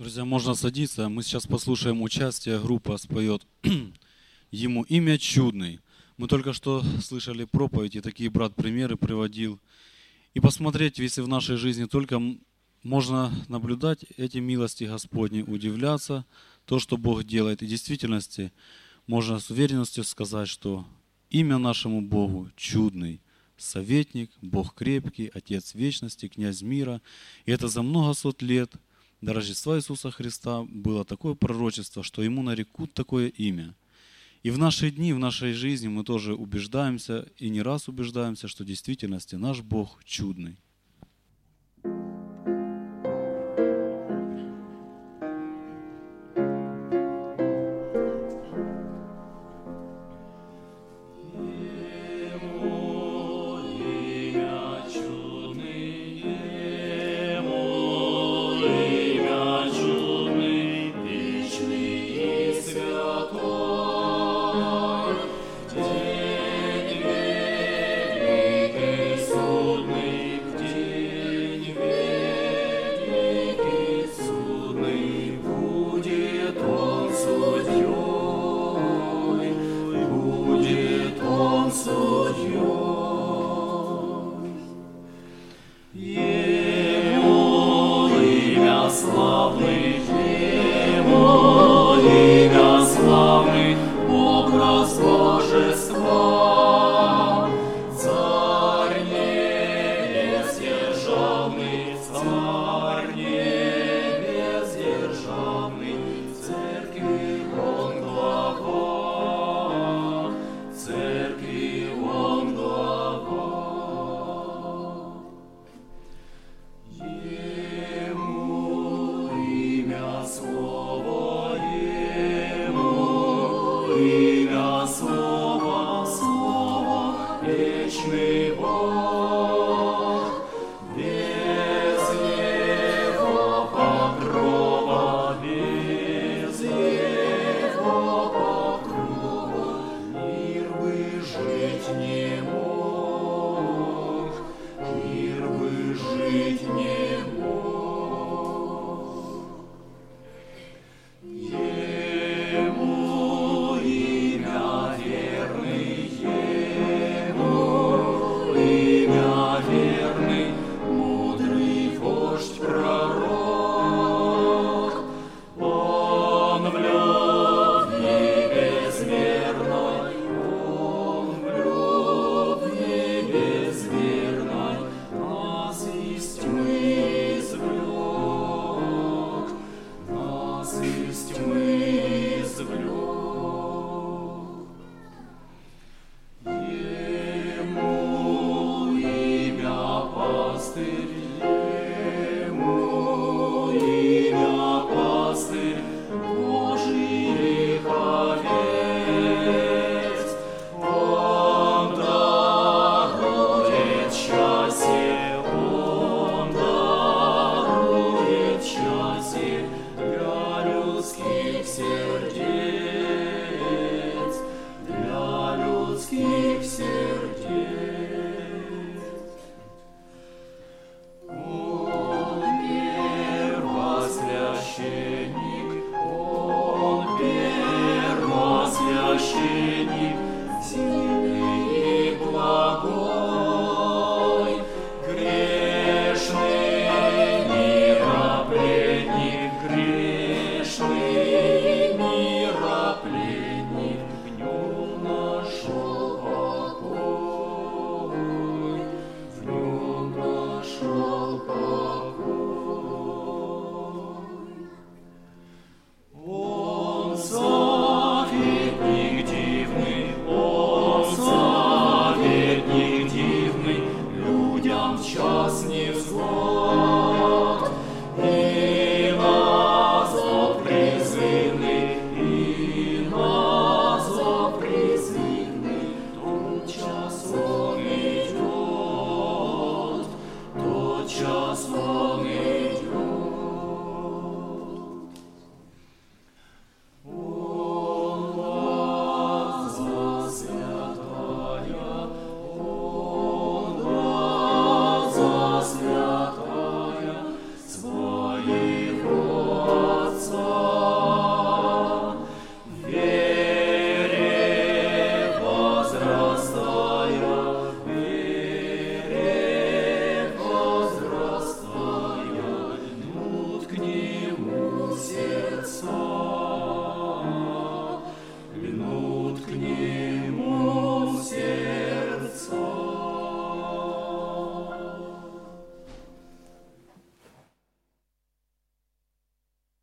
Друзья, можно садиться. Мы сейчас послушаем участие, группа споет «Ему имя чудный». Мы только что слышали проповедь, и такие брат примеры приводил. И посмотреть, если в нашей жизни только можно наблюдать эти милости Господни, удивляться, то, что Бог делает. И в действительности можно с уверенностью сказать, что имя нашему Богу чудный, советник, Бог крепкий, Отец вечности, князь мира. И это за много сот лет до Рождества Иисуса Христа было такое пророчество, что Ему нарекут такое имя. И в наши дни, в нашей жизни мы тоже убеждаемся, и не раз убеждаемся, что в действительности наш Бог чудный. Вечный Бог.